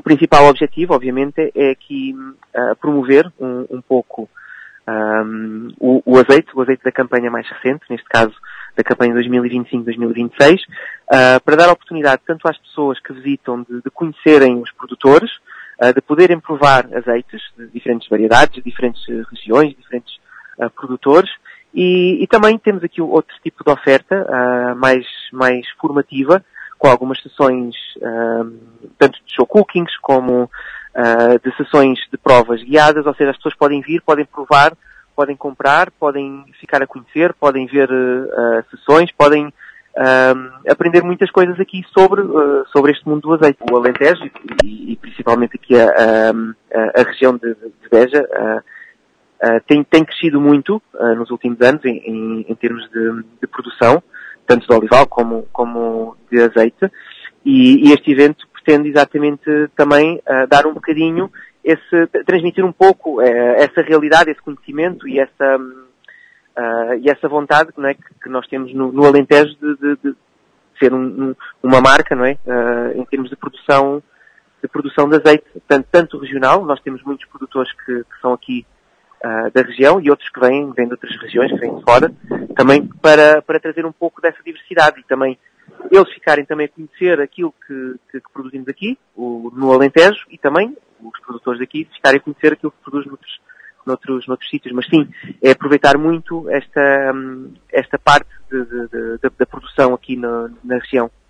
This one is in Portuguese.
principal objetivo, obviamente, é aqui promover um pouco o azeite da campanha mais recente, neste caso da campanha 2025-2026, para dar oportunidade tanto às pessoas que visitam de conhecerem os produtores, de poderem provar azeites de diferentes variedades, de diferentes regiões, de diferentes produtores, e também temos aqui outro tipo de oferta mais formativa, com algumas sessões tanto de show cookings como de sessões de provas guiadas, ou seja, as pessoas podem vir, podem provar, podem comprar, podem ficar a conhecer, podem ver sessões, podem aprender muitas coisas aqui sobre este mundo do azeite. O Alentejo e principalmente aqui a região de Beja tem crescido muito nos últimos anos em termos de produção, tanto de olival como de azeite, e este evento pretende exatamente também dar um bocadinho transmitir um pouco essa realidade, esse conhecimento e essa vontade, não é, que nós temos no Alentejo de ser uma marca, não é, em termos de produção de azeite, tanto regional. Nós temos muitos produtores que são aqui da região e outros que vêm de outras regiões, que vêm de fora, também para trazer um pouco dessa diversidade e também eles ficarem também a conhecer aquilo que produzimos aqui, no Alentejo, e também os produtores daqui ficarem a conhecer aquilo que produz noutros sítios. Mas sim, é aproveitar muito esta parte da produção aqui na região.